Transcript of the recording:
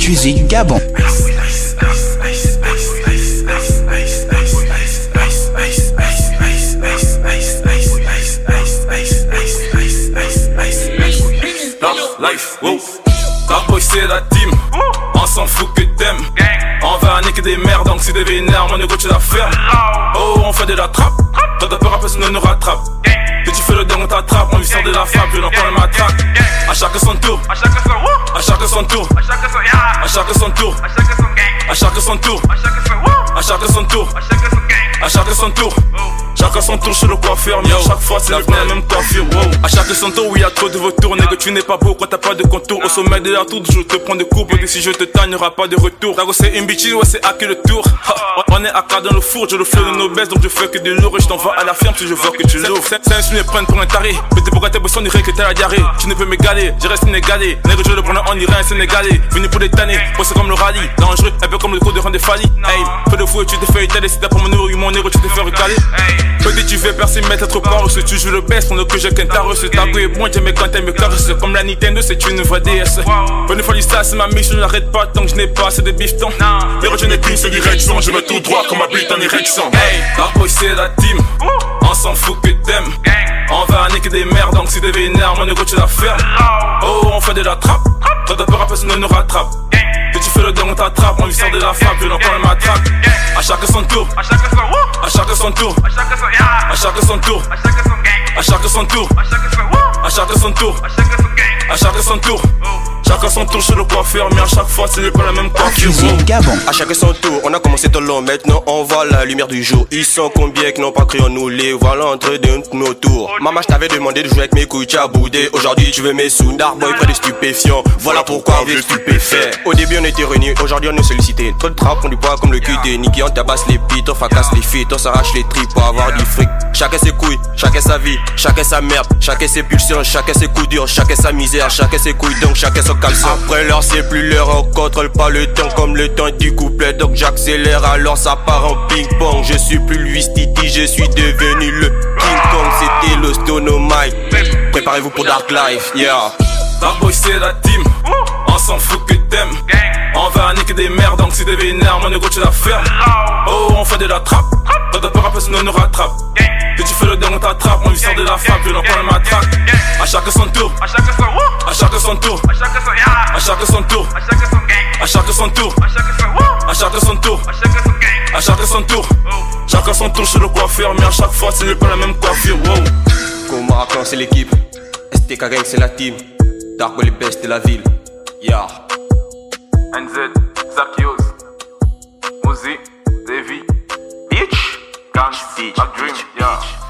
diffusé du Gabon. Life, wow. Dark Boy c'est la team, on s'en fout que t'aimes. On va niquer des merdes, donc si t'es vénère, mon égo tu la fermes. Oh, on fait de la trappe, quand t'as peur, personne ne nous rattrape. Que tu fais le dingue, on t'attrape, on lui sort de la frappe, je l'entends le matraque. A chacun son tour, à chacun son tour, à chacun son tour, à chacun son tour, à chacun son tour, à chacun son tour. Chacun son tour chez le coiffeur, mais à chaque fois c'est la même coiffure. Wow. À chacun son tour, oui, y'a trop de vautours. Nègre, tu n'es pas beau quand t'as pas de contour. Au sommet de la tour, je te prends des courbes. Et si je te taille, y'aura pas de retour. Dago, c'est une bitch, ouais, c'est à que le tour. Ha, on est à quatre dans le four, j'ai le flow de nos baisses, donc je fais que des lourds. Et je t'envoie à la ferme si je vois que tu l'ouvres. C'est un me prennent pour un taré. Mais t'es pour gâter, on dirait que t'as la diarrhée. Tu ne peux m'égaler, je reste inégalé. Nègre, je le prends en Iran, sénégalais. Venu pour des tanner, c'est comme le rallye. Dangereux, un peu comme le coup de rendre Fali. Hey, fais de fou et tu t'es fait étaler. Si t'as pour mon nourrir, mon nègre, tu t'es fait recaler. Peut-être tu veux percer, mettre être part. Si tu joues le best, on ne que j'ai qu'un tarot. Ce taco est bon, j'aime quand t'aimes me caresse. Comme la Nintendo, c'est une vraie DS. Bonne fois, ça, c'est ma mission, je n'arrête pas tant que je n'ai pas assez de bifton. Mais je n'ai qu'une seule direction, je vais tout droit comme ma bite en érection. Hey, Dark Boy, c'est la team, on s'en fout que t'aimes. On va niquer des merdes, donc si t'es vénère, mon égo tu la fermes. Oh, on fait de la trappe, quand t'as peur, personne ne nous rattrape. Que tu fais le dingue, on t'attrape, on lui sort de la frappe, je l'entends le matraque. A chacun son tour, à chacun son tour, à chacun son tour, à chacun son tour, à chacun son tour, à chacun son tour. Chacun son tour chez le coiffeur, mais à chaque fois c'est pas la même coiffure. À chacun son tour, on a commencé tout long, maintenant on voit la lumière du jour. Ils sont combien qui n'ont pas cru en nous, les voilà entre de nos tours. Maman, je t'avais demandé de jouer avec mes couilles, tu as boudé. Aujourd'hui tu veux mes sous, Dark Boy près des stupéfiants. Voilà pourquoi on veut stupéfaire. Au début on était réunis, aujourd'hui on est sollicité. Trop de trappes, on du poids comme le cul des niqués. On tabasse les bites, on fracasse les feats, on s'arrache les tripes pour avoir du fric. Chacun ses couilles, chacun sa vie, chacun sa merde, chacun ses pulsions, chacun ses coups durs, chacun sa misère, chacun ses couilles donc chacun son caleçon. Après l'heure c'est plus l'heure, on contrôle pas le temps comme le temps du couplet. Donc j'accélère alors ça part en ping pong. Je suis plus Louis Titi, je suis devenu le King Kong. C'était le Stonomite. Préparez-vous pour Dark Life, yeah. Dark Boy c'est la team, on s'en fout que t'aimes. On va niquer des merdes, donc si t'es vénère, mon égo tu la fermes. Oh, on fait de la trappe, quand t'as peur, personne ne nous rattrape. Que tu fais le dingue, on t'attrape, on lui sort de la frappe, je l'entends le matraque. A chacun son tour, à chacun son tour, à chacun son tour, à chacun son tour, à chacun son tour, à chacun son tour. Chacun son tour chez le coiffeur, mais à chaque fois c'est pas la même coiffure. Wow. Comme Maracan c'est l'équipe, STK Gang c'est la team, Dark Boy les best de la ville, yeah. NZ, Zakios, Mozi, Davy, Bitch, Gang, Dream, yeah.